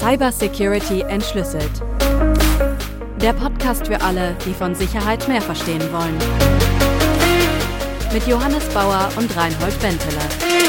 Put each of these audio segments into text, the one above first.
Cybersecurity entschlüsselt. Der Podcast für alle, die von Sicherheit mehr verstehen wollen. Mit Johannes Bauer und Reinhold Benteler.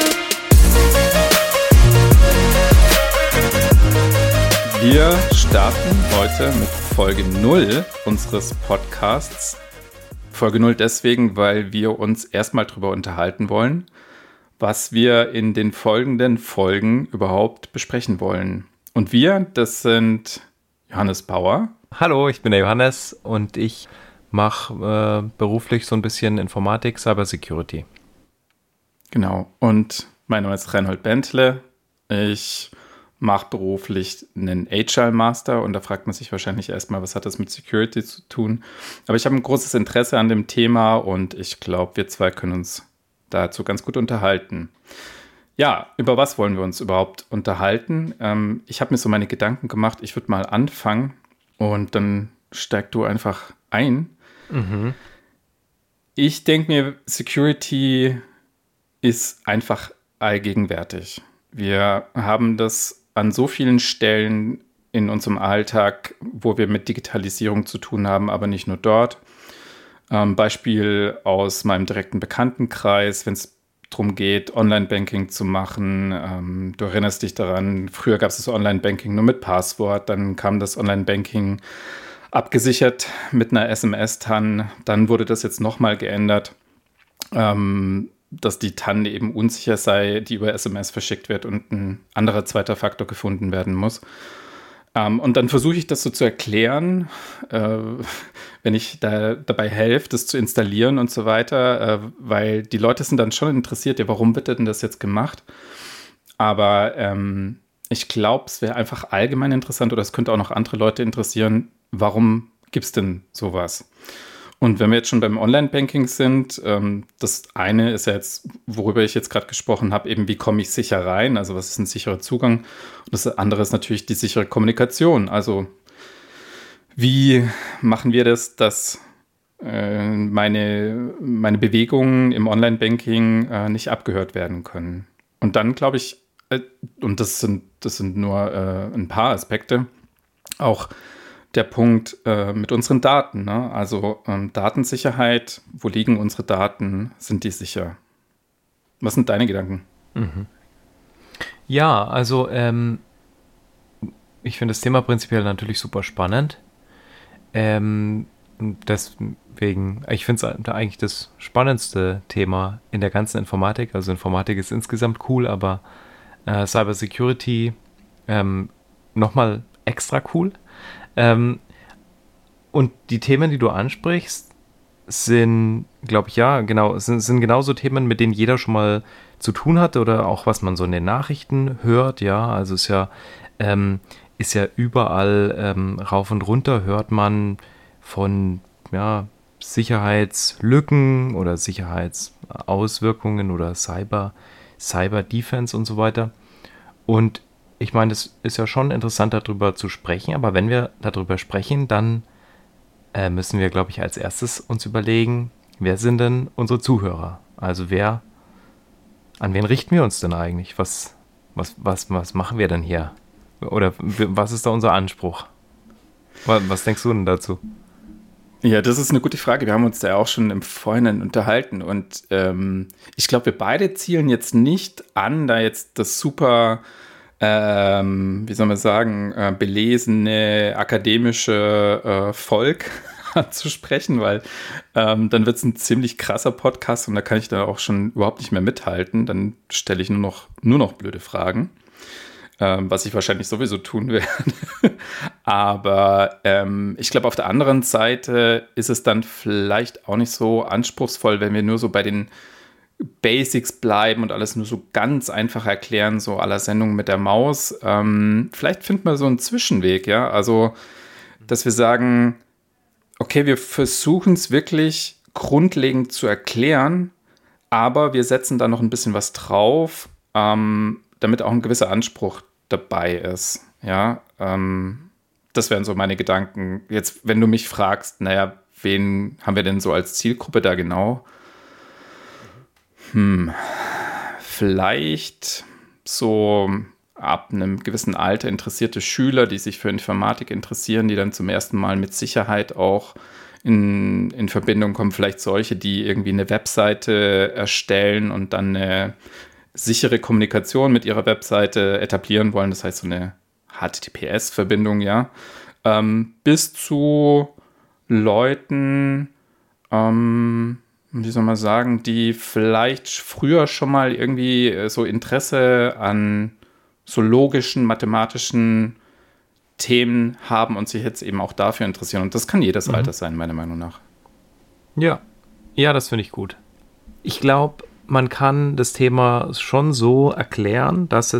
Wir starten heute mit Folge 0 unseres Podcasts. Folge 0 deswegen, weil wir uns erstmal darüber unterhalten wollen, was wir in den folgenden Folgen überhaupt besprechen wollen. Und wir, das sind Johannes Bauer. Hallo, ich bin der Johannes und ich mache beruflich so ein bisschen Informatik, Cybersecurity. Genau, und mein Name ist Reinhold Bentle. Ich mache beruflich einen Agile Master und da fragt man sich wahrscheinlich erstmal, was hat das mit Security zu tun? Aber ich habe ein großes Interesse an dem Thema und ich glaube, wir zwei können uns dazu ganz gut unterhalten. Ja, über was wollen wir uns überhaupt unterhalten? Ich habe mir so meine Gedanken gemacht. Ich würde mal anfangen und dann steig du einfach ein. Mhm. Ich denke mir, Security ist einfach allgegenwärtig. Wir haben das an so vielen Stellen in unserem Alltag, wo wir mit Digitalisierung zu tun haben, aber nicht nur dort. Beispiel aus meinem direkten Bekanntenkreis, wenn es darum geht, Online-Banking zu machen. Du erinnerst dich daran, früher gab es das Online-Banking nur mit Passwort, dann kam das Online-Banking abgesichert mit einer SMS-TAN. Dann wurde das jetzt nochmal geändert, dass die TAN eben unsicher sei, die über SMS verschickt wird und ein anderer zweiter Faktor gefunden werden muss. Und dann versuche ich das so zu erklären, wenn ich da dabei helfe, das zu installieren und so weiter, weil die Leute sind dann schon interessiert, ja, warum wird denn das jetzt gemacht? Aber ich glaube, es wäre einfach allgemein interessant oder es könnte auch noch andere Leute interessieren, warum gibt es denn sowas? Und wenn wir jetzt schon beim Online-Banking sind, das eine ist ja jetzt, worüber ich jetzt gerade gesprochen habe, eben wie komme ich sicher rein, also was ist ein sicherer Zugang? Und das andere ist natürlich die sichere Kommunikation, also wie machen wir das, dass meine Bewegungen im Online-Banking nicht abgehört werden können? Und dann glaube ich, und das sind nur ein paar Aspekte, auch der Punkt mit unseren Daten, ne? Also Datensicherheit, wo liegen unsere Daten, sind die sicher? Was sind deine Gedanken? Mhm. Ja, also ich finde das Thema prinzipiell natürlich super spannend. Deswegen, ich finde es eigentlich das spannendste Thema in der ganzen Informatik. Also Informatik ist insgesamt cool, aber Cybersecurity nochmal extra cool. Und die Themen, die du ansprichst, sind, glaube ich, ja, genau, sind genauso Themen, mit denen jeder schon mal zu tun hatte oder auch was man so in den Nachrichten hört, ja, also ist ja überall rauf und runter hört man von, ja, Sicherheitslücken oder Sicherheitsauswirkungen oder Cyber-Defense und so weiter. Und ich meine, es ist ja schon interessant, darüber zu sprechen, aber wenn wir darüber sprechen, dann müssen wir, glaube ich, als erstes uns überlegen, wer sind denn unsere Zuhörer? Also an wen richten wir uns denn eigentlich? Was machen wir denn hier? Oder was ist da unser Anspruch? Was denkst du denn dazu? Ja, das ist eine gute Frage. Wir haben uns da ja auch schon im Vorhinein unterhalten und ich glaube, wir beide zielen jetzt nicht an, da jetzt das super wie soll man sagen, belesene, akademische Volk anzusprechen, weil dann wird es ein ziemlich krasser Podcast und da kann ich da auch schon überhaupt nicht mehr mithalten. Dann stelle ich nur noch blöde Fragen, was ich wahrscheinlich sowieso tun werde. Aber ich glaube, auf der anderen Seite ist es dann vielleicht auch nicht so anspruchsvoll, wenn wir nur so bei den Basics bleiben und alles nur so ganz einfach erklären, so à la Sendung mit der Maus. Vielleicht finden wir so einen Zwischenweg, ja. Also, dass wir sagen, okay, wir versuchen es wirklich grundlegend zu erklären, aber wir setzen da noch ein bisschen was drauf, damit auch ein gewisser Anspruch dabei ist, ja. Das wären so meine Gedanken. Jetzt, wenn du mich fragst, naja, wen haben wir denn so als Zielgruppe da genau? Vielleicht so ab einem gewissen Alter interessierte Schüler, die sich für Informatik interessieren, die dann zum ersten Mal mit Sicherheit auch in Verbindung kommen. Vielleicht solche, die irgendwie eine Webseite erstellen und dann eine sichere Kommunikation mit ihrer Webseite etablieren wollen. Das heißt, so eine HTTPS-Verbindung, ja. Bis zu Leuten, wie soll man sagen, die vielleicht früher schon mal irgendwie so Interesse an so logischen, mathematischen Themen haben und sich jetzt eben auch dafür interessieren. Und das kann jedes Alter sein, meiner Meinung nach. Ja, das finde ich gut. Ich glaube, man kann das Thema schon so erklären, dass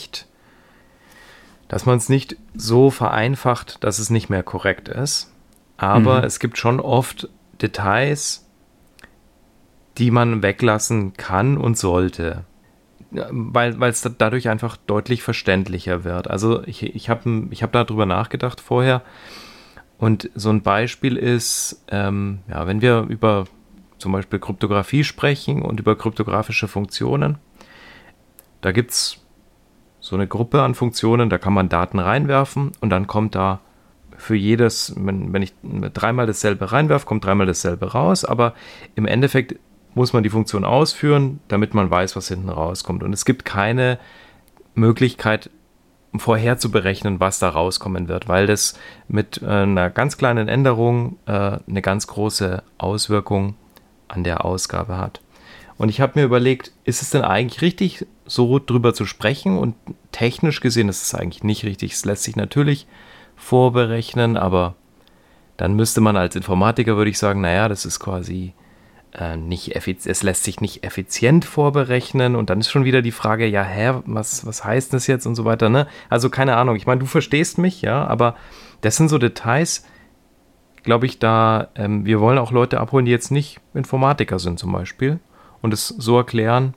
man es nicht so vereinfacht, dass es nicht mehr korrekt ist. Aber es gibt schon oft Details, die man weglassen kann und sollte, weil es dadurch einfach deutlich verständlicher wird. Also ich hab darüber nachgedacht vorher und so ein Beispiel ist, wenn wir über zum Beispiel Kryptographie sprechen und über kryptografische Funktionen, da gibt es so eine Gruppe an Funktionen, da kann man Daten reinwerfen und dann kommt da für jedes, wenn ich dreimal dasselbe reinwerfe, kommt dreimal dasselbe raus, aber im Endeffekt muss man die Funktion ausführen, damit man weiß, was hinten rauskommt. Und es gibt keine Möglichkeit, vorher zu berechnen, was da rauskommen wird, weil das mit einer ganz kleinen Änderung eine ganz große Auswirkung an der Ausgabe hat. Und ich habe mir überlegt, ist es denn eigentlich richtig, so drüber zu sprechen? Und technisch gesehen ist es eigentlich nicht richtig. Es lässt sich natürlich vorberechnen, aber dann müsste man als Informatiker, würde ich sagen, naja, das ist quasi es lässt sich nicht effizient vorberechnen und dann ist schon wieder die Frage, was heißt das jetzt und so weiter, ne? Also keine Ahnung, ich meine, du verstehst mich, ja, aber das sind so Details, glaube ich, wir wollen auch Leute abholen, die jetzt nicht Informatiker sind zum Beispiel und es so erklären,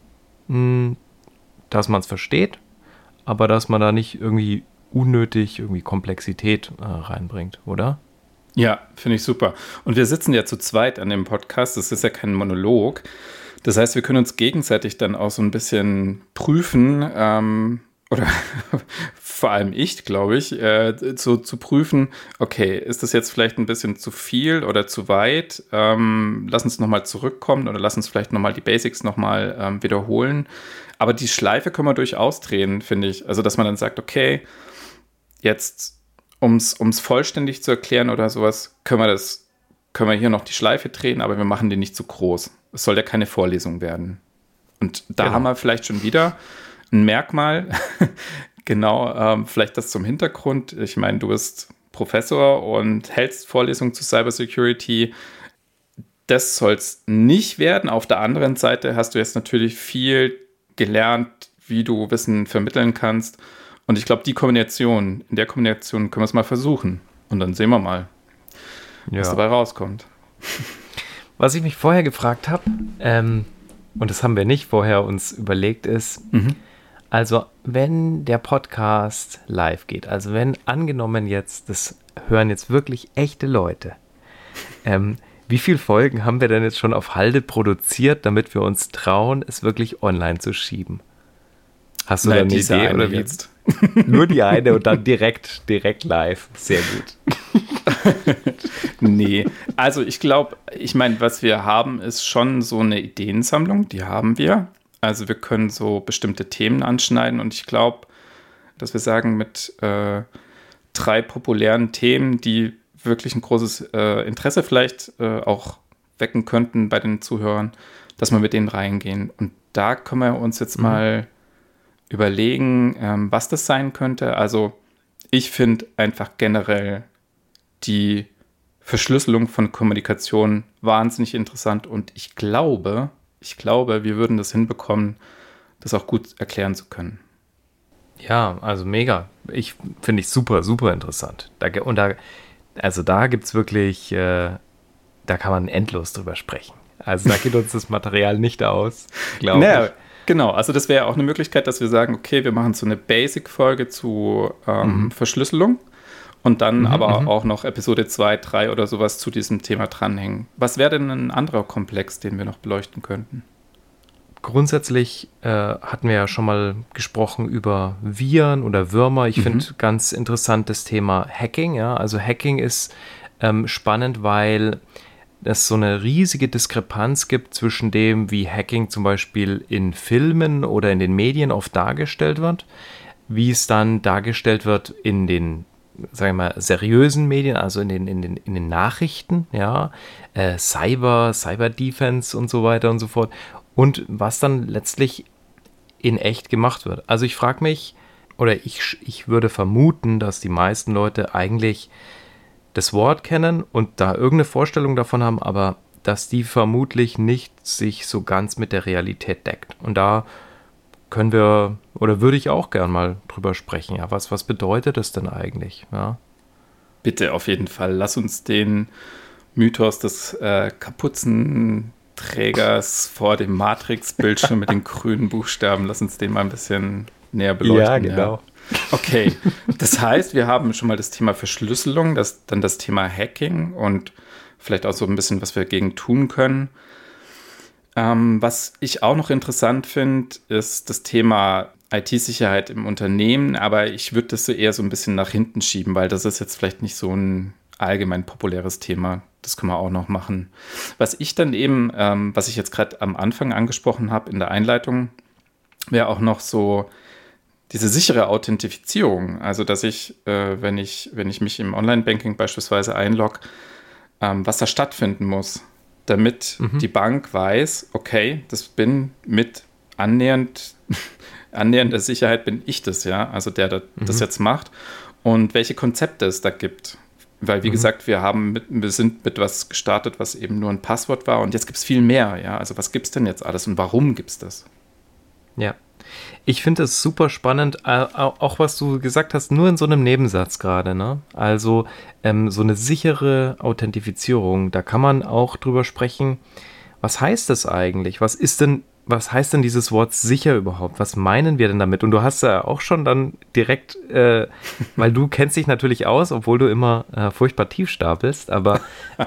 dass man es versteht, aber dass man da nicht irgendwie unnötig irgendwie Komplexität reinbringt, oder? Ja, finde ich super. Und wir sitzen ja zu zweit an dem Podcast. Das ist ja kein Monolog. Das heißt, wir können uns gegenseitig dann auch so ein bisschen prüfen, oder vor allem ich, glaube ich, zu prüfen, okay, ist das jetzt vielleicht ein bisschen zu viel oder zu weit? Lass uns nochmal zurückkommen oder lass uns vielleicht nochmal die Basics nochmal wiederholen. Aber die Schleife können wir durchaus drehen, finde ich. Also, dass man dann sagt, okay, jetzt um's vollständig zu erklären oder sowas, können wir hier noch die Schleife drehen, aber wir machen die nicht zu groß. Es soll ja keine Vorlesung werden. Und da haben wir vielleicht schon wieder ein Merkmal, genau, vielleicht das zum Hintergrund. Ich meine, du bist Professor und hältst Vorlesungen zu Cybersecurity. Das soll es nicht werden. Auf der anderen Seite hast du jetzt natürlich viel gelernt, wie du Wissen vermitteln kannst. Und ich glaube, in der Kombination können wir es mal versuchen. Und dann sehen wir mal, was dabei rauskommt. Was ich mich vorher gefragt habe, und das haben wir nicht vorher uns überlegt, ist, also wenn der Podcast live geht, also wenn angenommen jetzt, das hören jetzt wirklich echte Leute, wie viele Folgen haben wir denn jetzt schon auf Halde produziert, damit wir uns trauen, es wirklich online zu schieben? Hast du da eine Idee oder wie jetzt? Nur die eine und dann direkt live. Sehr gut. Nee, also ich meine, was wir haben, ist schon so eine Ideensammlung, die haben wir. Also wir können so bestimmte Themen anschneiden und ich glaube, dass wir sagen, mit 3 populären Themen, die wirklich ein großes Interesse vielleicht auch wecken könnten bei den Zuhörern, dass wir mit denen reingehen. Und da können wir uns jetzt mal überlegen, was das sein könnte. Also ich finde einfach generell die Verschlüsselung von Kommunikation wahnsinnig interessant und ich glaube, wir würden das hinbekommen, das auch gut erklären zu können. Ja, also mega. Finde ich super, super interessant. Da gibt es wirklich, da kann man endlos drüber sprechen. Also da geht uns das Material nicht aus, glaube ich. Genau, also das wäre auch eine Möglichkeit, dass wir sagen, okay, wir machen so eine Basic-Folge zu Verschlüsselung und dann auch noch Episode 2, 3 oder sowas zu diesem Thema dranhängen. Was wäre denn ein anderer Komplex, den wir noch beleuchten könnten? grundsätzlich hatten wir ja schon mal gesprochen über Viren oder Würmer. Ich finde ganz interessant das Thema Hacking. Ja? Also Hacking ist spannend, weil es so eine riesige Diskrepanz gibt zwischen dem, wie Hacking zum Beispiel in Filmen oder in den Medien oft dargestellt wird, wie es dann dargestellt wird in den, sagen wir mal, seriösen Medien, also in den Nachrichten, ja, Cyber-Defense und so weiter und so fort, und was dann letztlich in echt gemacht wird. Also ich frage mich, oder ich würde vermuten, dass die meisten Leute eigentlich das Wort kennen und da irgendeine Vorstellung davon haben, aber dass die vermutlich nicht sich so ganz mit der Realität deckt. Und da können wir, oder würde ich auch gern mal drüber sprechen. Ja, was bedeutet das denn eigentlich? Ja? Bitte, auf jeden Fall. Lass uns den Mythos des Kapuzenträgers vor dem Matrix-Bildschirm mit den grünen Buchstaben, lass uns den mal ein bisschen näher beleuchten. Ja, genau. Ja. Okay, das heißt, wir haben schon mal das Thema Verschlüsselung, dann das Thema Hacking und vielleicht auch so ein bisschen, was wir dagegen tun können. Was ich auch noch interessant finde, ist das Thema IT-Sicherheit im Unternehmen, aber ich würde das so eher so ein bisschen nach hinten schieben, weil das ist jetzt vielleicht nicht so ein allgemein populäres Thema. Das können wir auch noch machen. Was ich dann eben, was ich jetzt gerade am Anfang angesprochen habe in der Einleitung, wäre auch noch so diese sichere Authentifizierung, also dass ich, wenn ich mich im Online-Banking beispielsweise einlogge, was da stattfinden muss, damit die Bank weiß, okay, das bin mit annähernder Sicherheit bin ich das, ja, also der das jetzt macht und welche Konzepte es da gibt. Weil, wie gesagt, wir sind mit was gestartet, was eben nur ein Passwort war und jetzt gibt es viel mehr, ja, also was gibt es denn jetzt alles und warum gibt es das? Ja. Ich finde es super spannend, auch was du gesagt hast, nur in so einem Nebensatz gerade, ne? Also so eine sichere Authentifizierung, da kann man auch drüber sprechen, was heißt das eigentlich? Was heißt denn dieses Wort sicher überhaupt? Was meinen wir denn damit? Und du hast ja auch schon dann direkt, weil du kennst dich natürlich aus, obwohl du immer furchtbar tief stapelst, aber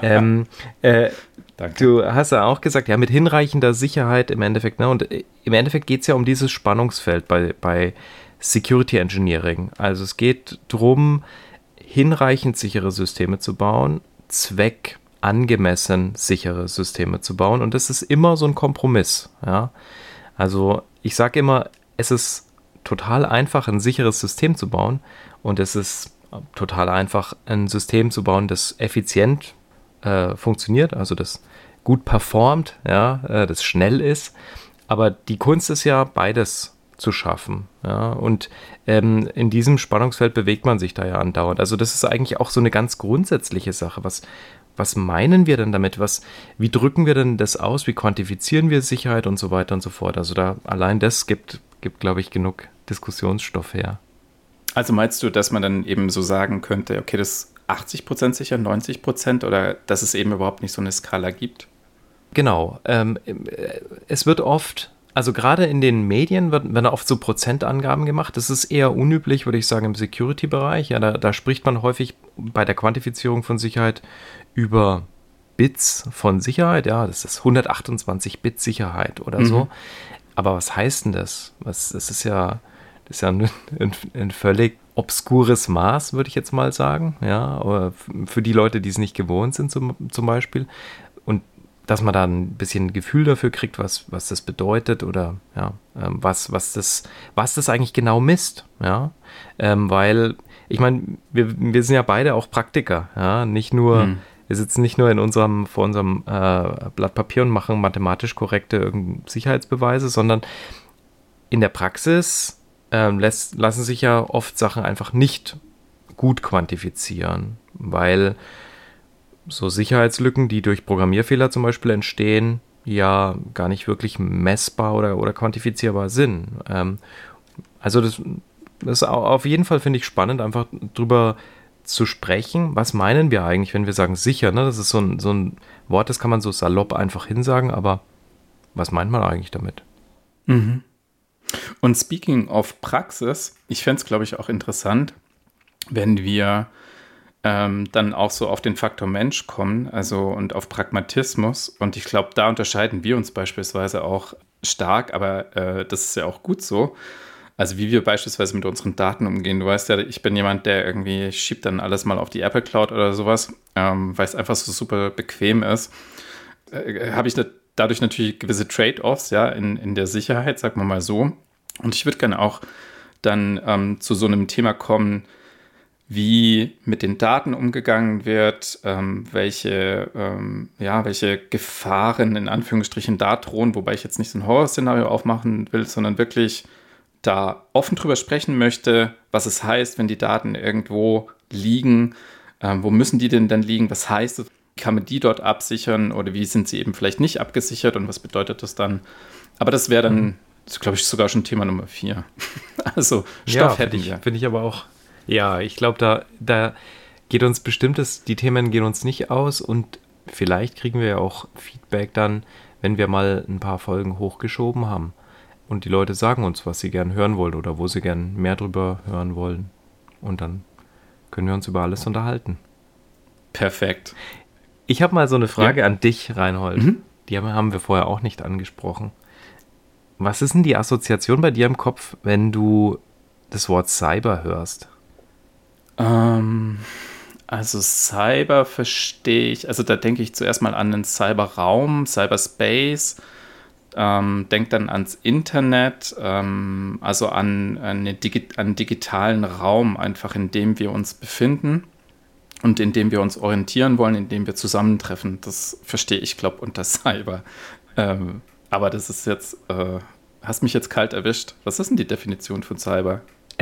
du hast ja auch gesagt, ja, mit hinreichender Sicherheit im Endeffekt, ne? Und im Endeffekt geht es ja um dieses Spannungsfeld bei Security Engineering. Also es geht darum, hinreichend sichere Systeme zu bauen, zweckangemessen sichere Systeme zu bauen. Und das ist immer so ein Kompromiss. Ja? Also ich sage immer, es ist total einfach, ein sicheres System zu bauen. Und es ist total einfach, ein System zu bauen, das effizient funktioniert, also das gut performt, ja, das schnell ist. Aber die Kunst ist ja, beides zu schaffen. Ja? Und in diesem Spannungsfeld bewegt man sich da ja andauernd. Also das ist eigentlich auch so eine ganz grundsätzliche Sache. Was meinen wir denn damit? Wie drücken wir denn das aus? Wie quantifizieren wir Sicherheit und so weiter und so fort? Also da allein das gibt glaube ich, genug Diskussionsstoff her. Also meinst du, dass man dann eben so sagen könnte, okay, das ist 80% sicher, 90% oder dass es eben überhaupt nicht so eine Skala gibt? Genau. Es wird oft, also gerade in den Medien werden oft so Prozentangaben gemacht. Das ist eher unüblich, würde ich sagen, im Security-Bereich. Ja, da spricht man häufig bei der Quantifizierung von Sicherheit über Bits von Sicherheit. Ja, das ist 128-Bit Sicherheit oder so. Aber was heißt denn das? Das ist ja ein völlig obskures Maß, würde ich jetzt mal sagen. Ja, aber für die Leute, die es nicht gewohnt sind zum Beispiel. Und dass man da ein bisschen Gefühl dafür kriegt, was das bedeutet oder ja, was das eigentlich genau misst. Ja? Weil, ich meine, wir sind ja beide auch Praktiker. Ja? Wir sitzen nicht nur vor unserem Blatt Papier und machen mathematisch korrekte Sicherheitsbeweise, sondern in der Praxis lassen sich ja oft Sachen einfach nicht gut quantifizieren, weil so Sicherheitslücken, die durch Programmierfehler zum Beispiel entstehen, ja gar nicht wirklich messbar oder quantifizierbar sind. Also das ist auf jeden Fall, finde ich, spannend, einfach drüber zu sprechen. Was meinen wir eigentlich, wenn wir sagen sicher? Ne? Das ist so ein Wort, das kann man so salopp einfach hinsagen, aber was meint man eigentlich damit? Mhm. Und speaking of Praxis, ich fände es, glaube ich, auch interessant, wenn wir dann auch so auf den Faktor Mensch kommen, also und auf Pragmatismus. Und ich glaube, da unterscheiden wir uns beispielsweise auch stark, aber das ist ja auch gut so. Also wie wir beispielsweise mit unseren Daten umgehen. Du weißt ja, ich bin jemand, der irgendwie schiebt dann alles mal auf die Apple Cloud oder sowas, weil es einfach so super bequem ist. Habe ich dadurch natürlich gewisse Trade-offs, ja, in der Sicherheit, sagen wir mal so. Und ich würde gerne auch dann zu so einem Thema kommen, wie mit den Daten umgegangen wird, welche Gefahren in Anführungsstrichen da drohen, wobei ich jetzt nicht so ein Horrorszenario aufmachen will, sondern wirklich da offen drüber sprechen möchte, was es heißt, wenn die Daten irgendwo liegen, wo müssen die denn dann liegen, was heißt es, kann man die dort absichern oder wie sind sie eben vielleicht nicht abgesichert und was bedeutet das dann? Aber das wäre dann, glaube ich, sogar schon Thema Nummer 4. Also Stoff hätte ich. Finde ich aber auch. Ja, ich glaube, da geht uns die Themen gehen uns nicht aus und vielleicht kriegen wir ja auch Feedback dann, wenn wir mal ein paar Folgen hochgeschoben haben und die Leute sagen uns, was sie gern hören wollen oder wo sie gern mehr drüber hören wollen und dann können wir uns über alles unterhalten. Perfekt. Ich habe mal so eine Frage an dich, Reinhold. Die haben wir vorher auch nicht angesprochen. Was ist denn die Assoziation bei dir im Kopf, wenn du das Wort Cyber hörst? Also Cyber verstehe ich, also da denke ich zuerst mal an den Cyberraum, Cyberspace, denke dann ans Internet, also an digitalen Raum einfach, in dem wir uns befinden und in dem wir uns orientieren wollen, in dem wir zusammentreffen. Das verstehe ich, glaube ich, unter Cyber. Aber das ist jetzt, hast mich jetzt kalt erwischt. Was ist denn die Definition von Cyber?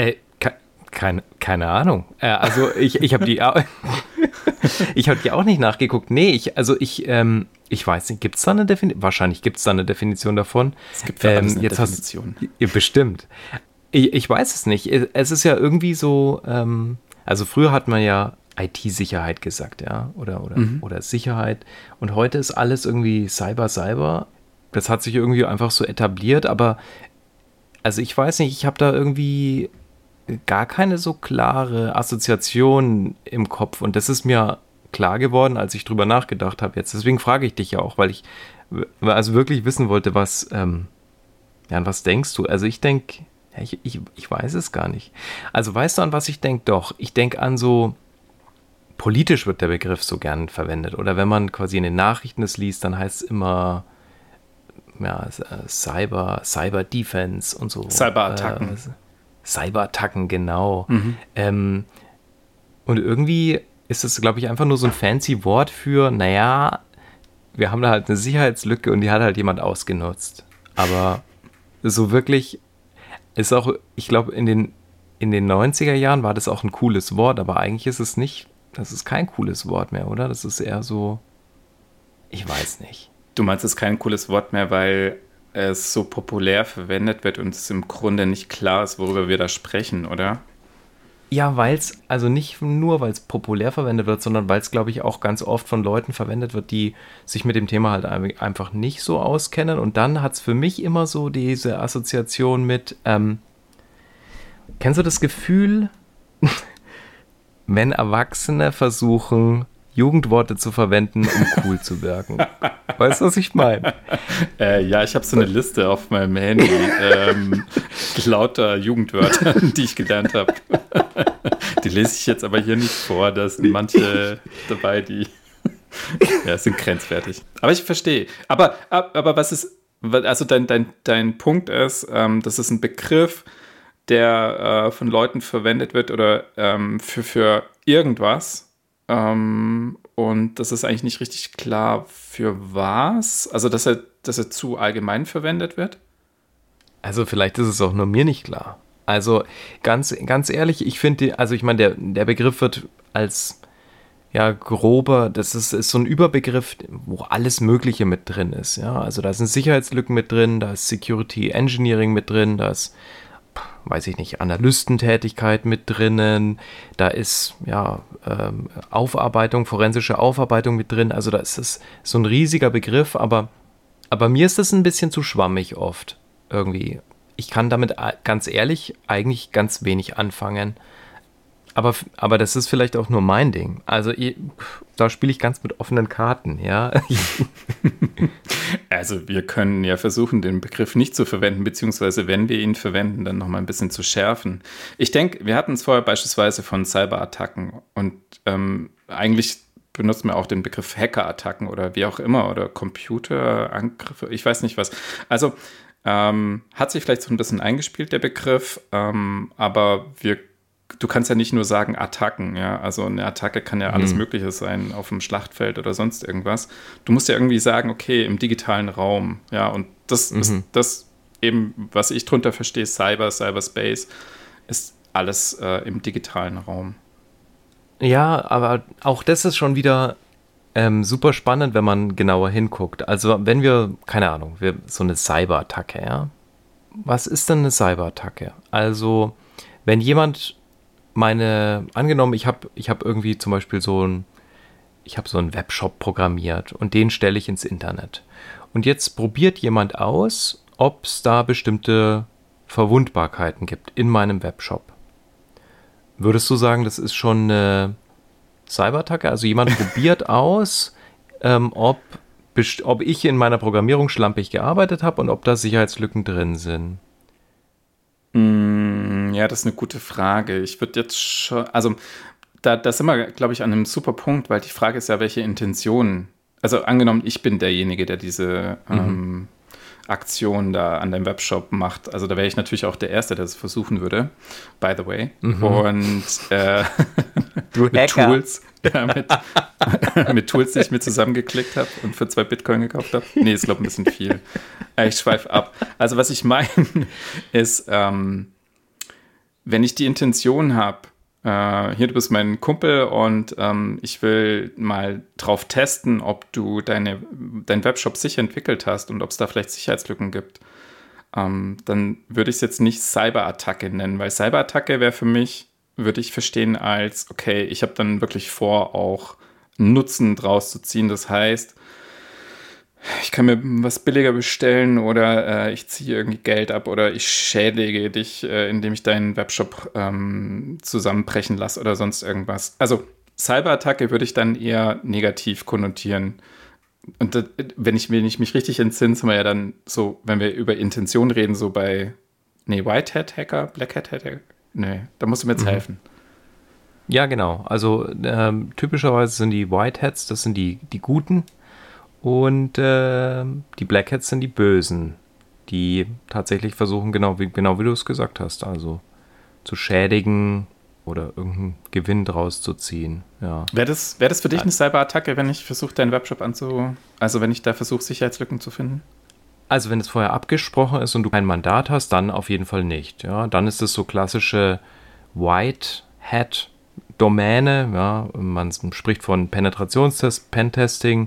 Keine Ahnung. Also ich habe die auch nicht nachgeguckt. Nee, ich weiß nicht, gibt es da eine Definition? Wahrscheinlich gibt es da eine Definition davon. Es gibt für alles eine Definition. Bestimmt. Ich weiß es nicht. Es ist ja irgendwie so, also früher hat man ja IT-Sicherheit gesagt, ja, oder Sicherheit. Und heute ist alles irgendwie Cyber. Das hat sich irgendwie einfach so etabliert, aber also ich weiß nicht, ich habe da irgendwie gar keine so klare Assoziation im Kopf und das ist mir klar geworden, als ich drüber nachgedacht habe jetzt. Deswegen frage ich dich ja auch, weil ich also wirklich wissen wollte, was denkst du? Also ich denke, ich weiß es gar nicht. Also weißt du, an was ich denke? Doch, ich denke an so, politisch wird der Begriff so gern verwendet oder wenn man quasi in den Nachrichten es liest, dann heißt es immer Cyber Defense und so. Cyberattacken. Cyberattacken, genau. Und irgendwie ist es, glaube ich, einfach nur so ein fancy Wort für, naja, wir haben da halt eine Sicherheitslücke und die hat halt jemand ausgenutzt. Aber so wirklich ist auch, ich glaube, in den 90er Jahren war das auch ein cooles Wort, aber eigentlich ist es nicht, das ist kein cooles Wort mehr, oder? Das ist eher so, ich weiß nicht. Du meinst, es ist kein cooles Wort mehr, weil es so populär verwendet wird und es im Grunde nicht klar ist, worüber wir da sprechen, oder? Ja, also nicht nur, weil es populär verwendet wird, sondern weil es, glaube ich, auch ganz oft von Leuten verwendet wird, die sich mit dem Thema halt einfach nicht so auskennen. Und dann hat es für mich immer so diese Assoziation mit, kennst du das Gefühl, wenn Erwachsene versuchen, Jugendworte zu verwenden, um cool zu wirken? Weißt du, was ich meine? Ja, ich habe so eine Liste auf meinem Handy, lauter Jugendwörter, die ich gelernt habe. Die lese ich jetzt aber hier nicht vor. Da sind manche dabei, die sind grenzwertig. Aber ich verstehe. Aber was ist, also dein Punkt ist, das ist ein Begriff, der von Leuten verwendet wird oder für irgendwas. Und das ist eigentlich nicht richtig klar, für was. Also, dass er zu allgemein verwendet wird? Also, vielleicht ist es auch nur mir nicht klar. Also, ganz ehrlich, ich finde, also ich meine, der Begriff wird als grober, das ist so ein Überbegriff, wo alles Mögliche mit drin ist. Ja? Also, da sind Sicherheitslücken mit drin, da ist Security Engineering mit drin, da ist, weiß ich nicht, Analystentätigkeit mit drinnen, da ist forensische Aufarbeitung mit drin, also da ist es so ein riesiger Begriff, aber mir ist das ein bisschen zu schwammig oft irgendwie. Ich kann damit ganz ehrlich eigentlich ganz wenig anfangen. Aber das ist vielleicht auch nur mein Ding. Also da spiele ich ganz mit offenen Karten, ja. Also wir können ja versuchen, den Begriff nicht zu verwenden, beziehungsweise wenn wir ihn verwenden, dann nochmal ein bisschen zu schärfen. Ich denke, wir hatten es vorher beispielsweise von Cyberattacken und eigentlich benutzen wir auch den Begriff Hackerattacken oder wie auch immer oder Computerangriffe, ich weiß nicht was. Also hat sich vielleicht so ein bisschen eingespielt, der Begriff, aber du kannst ja nicht nur sagen Attacken, ja, also eine Attacke kann ja alles Mögliche sein, auf dem Schlachtfeld oder sonst irgendwas. Du musst ja irgendwie sagen, okay, im digitalen Raum, ja, und das ist das eben, was ich drunter verstehe, Cyberspace, ist alles im digitalen Raum. Ja, aber auch das ist schon wieder super spannend, wenn man genauer hinguckt. Also wenn wir, keine Ahnung, so eine Cyberattacke, ja, was ist denn eine Cyberattacke? Also wenn jemand angenommen, ich habe irgendwie zum Beispiel so einen Webshop programmiert und den stelle ich ins Internet. Und jetzt probiert jemand aus, ob es da bestimmte Verwundbarkeiten gibt in meinem Webshop. Würdest du sagen, das ist schon eine Cyberattacke? Also jemand probiert aus, ob ich in meiner Programmierung schlampig gearbeitet habe und ob da Sicherheitslücken drin sind. Ja, das ist eine gute Frage. Ich würde jetzt schon, also da sind wir, glaube ich, an einem super Punkt, weil die Frage ist ja, welche Intentionen. Also angenommen, ich bin derjenige, der diese Aktion da an deinem Webshop macht. Also da wäre ich natürlich auch der Erste, der es versuchen würde, by the way. Und mit Tools, mit Tools, die ich mir zusammengeklickt habe und für 2 Bitcoin gekauft habe. Nee, ist, glaube ich, ein bisschen viel. Ich schweife ab. Also was ich meine, ist, wenn ich die Intention habe, hier, du bist mein Kumpel und ich will mal drauf testen, ob du dein Webshop sicher entwickelt hast und ob es da vielleicht Sicherheitslücken gibt, dann würde ich es jetzt nicht Cyberattacke nennen, weil Cyberattacke wäre für mich, würde ich verstehen als, okay, ich habe dann wirklich vor, auch Nutzen draus zu ziehen. Das heißt, ich kann mir was billiger bestellen oder ich ziehe irgendwie Geld ab oder ich schädige dich, indem ich deinen Webshop zusammenbrechen lasse oder sonst irgendwas. Also Cyberattacke würde ich dann eher negativ konnotieren. Und das, wenn ich mich richtig entsinne, sind wir ja dann so, wenn wir über Intention reden, so bei, White Hat Hacker, Black Hat Hacker, da musst du mir jetzt helfen. Ja, genau. Also typischerweise sind die White Hats, das sind die Guten. Und die Black Hats sind die Bösen, die tatsächlich versuchen, genau wie du es gesagt hast, also zu schädigen oder irgendeinen Gewinn draus zu ziehen. Ja. Wäre das für dich eine Cyberattacke, wenn ich versuche, deinen Webshop also wenn ich da versuche, Sicherheitslücken zu finden? Also wenn es vorher abgesprochen ist und du kein Mandat hast, dann auf jeden Fall nicht. Ja, dann ist es so klassische White Hat Domäne. Ja, man spricht von Penetrationstest, Pentesting.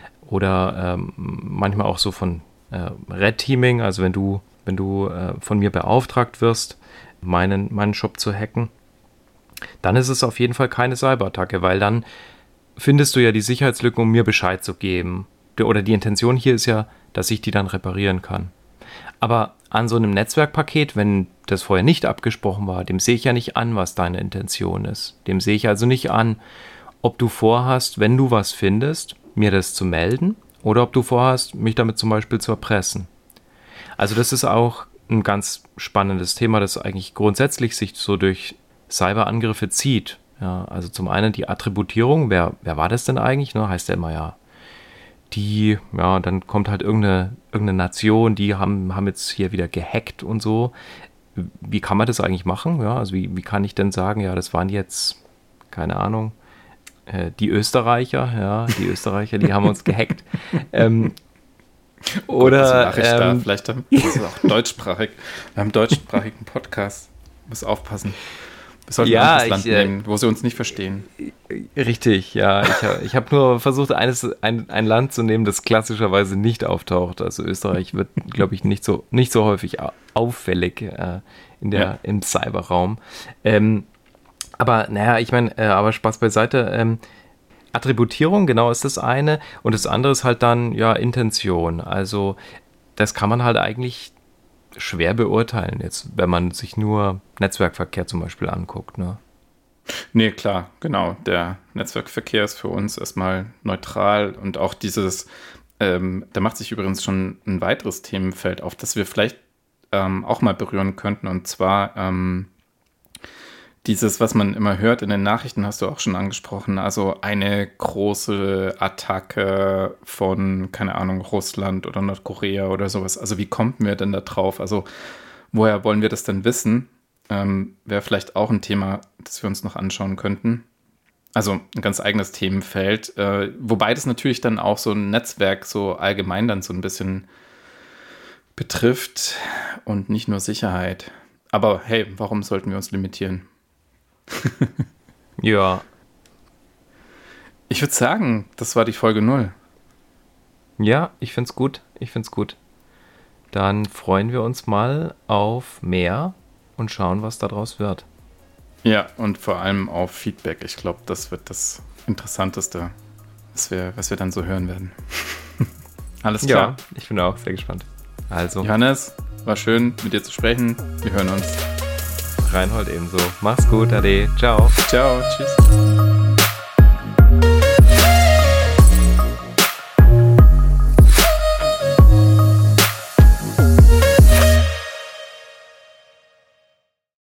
Oder manchmal auch so von Red Teaming, also wenn du von mir beauftragt wirst, meinen Shop zu hacken, dann ist es auf jeden Fall keine Cyberattacke, weil dann findest du ja die Sicherheitslücken, um mir Bescheid zu geben. Oder die Intention hier ist ja, dass ich die dann reparieren kann. Aber an so einem Netzwerkpaket, wenn das vorher nicht abgesprochen war, dem sehe ich ja nicht an, was deine Intention ist. Dem sehe ich also nicht an, ob du vorhast, wenn du was findest, mir das zu melden oder ob du vorhast, mich damit zum Beispiel zu erpressen. Also das ist auch ein ganz spannendes Thema, das eigentlich grundsätzlich sich so durch Cyberangriffe zieht. Ja, also zum einen die Attributierung, wer war das denn eigentlich? Ne? Heißt ja immer dann kommt halt irgendeine Nation, die haben jetzt hier wieder gehackt und so. Wie kann man das eigentlich machen? Ja, also wie kann ich denn sagen, ja, das waren jetzt, keine Ahnung, die Österreicher, die haben uns gehackt. Oder vielleicht haben wir auch deutschsprachig. Wir haben einen deutschsprachigen Podcast. Muss aufpassen. Wir sollten ein anderes Land nehmen, wo sie uns nicht verstehen. Richtig, ja. Ich habe nur versucht, ein Land zu nehmen, das klassischerweise nicht auftaucht. Also Österreich wird, glaube ich, nicht so häufig auffällig im Cyberraum. Aber ich meine, aber Spaß beiseite. Attributierung, genau, ist das eine. Und das andere ist halt dann, Intention. Also das kann man halt eigentlich schwer beurteilen, jetzt, wenn man sich nur Netzwerkverkehr zum Beispiel anguckt. Ne? Nee, klar, genau. Der Netzwerkverkehr ist für uns erstmal neutral und auch dieses, da macht sich übrigens schon ein weiteres Themenfeld auf, das wir vielleicht auch mal berühren könnten, und zwar dieses, was man immer hört in den Nachrichten, hast du auch schon angesprochen, also eine große Attacke von, keine Ahnung, Russland oder Nordkorea oder sowas. Also wie kommt wir denn da drauf? Also woher wollen wir das denn wissen? Wäre vielleicht auch ein Thema, das wir uns noch anschauen könnten. Also ein ganz eigenes Themenfeld, wobei das natürlich dann auch so ein Netzwerk so allgemein dann so ein bisschen betrifft und nicht nur Sicherheit. Aber hey, warum sollten wir uns limitieren? Ja. Ich würde sagen, das war die Folge 0. Ja, ich find's gut. Dann freuen wir uns mal auf mehr und schauen, was daraus wird. Ja, und vor allem auf Feedback. Ich glaube, das wird das Interessanteste, was wir dann so hören werden. Alles klar? Ja, ich bin auch sehr gespannt. Also, Johannes, war schön, mit dir zu sprechen. Wir hören uns. Reinhold ebenso. Mach's gut, Ade. Ciao. Ciao, tschüss.